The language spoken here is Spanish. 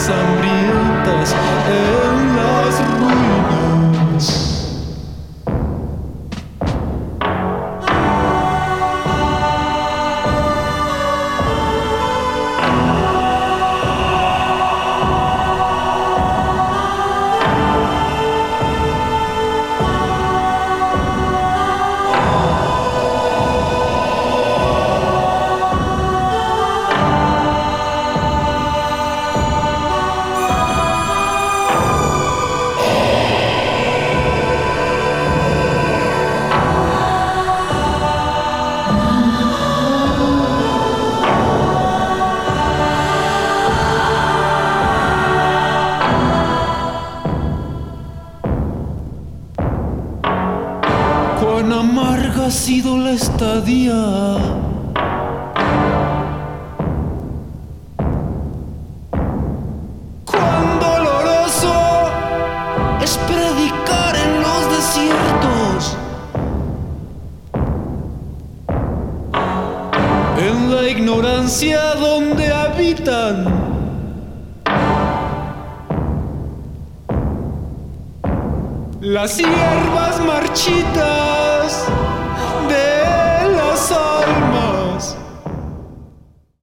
almas hambrientas en las ruinas. Cuán amarga ha sido la estadía. Cuán doloroso es predicar en los desiertos, en la ignorancia donde habitan. Las hierbas marchitas de las almas.